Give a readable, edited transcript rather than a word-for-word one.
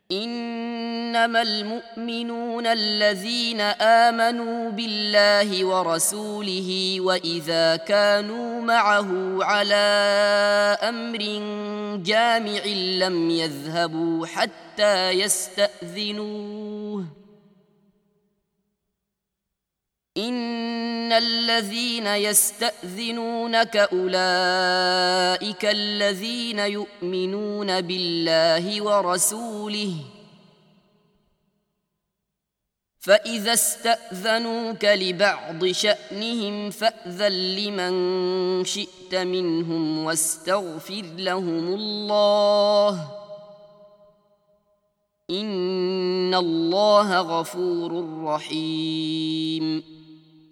إنما المؤمنون الذين آمنوا بالله ورسوله وإذا كانوا معه على أمر جامع لم يذهبوا حتى يستأذنوه إن الذين يستأذنونك أولئك الذين يؤمنون بالله ورسوله فإذا استأذنوك لبعض شأنهم فأذن لمن شئت منهم واستغفر لهم الله إن الله غفور رحيم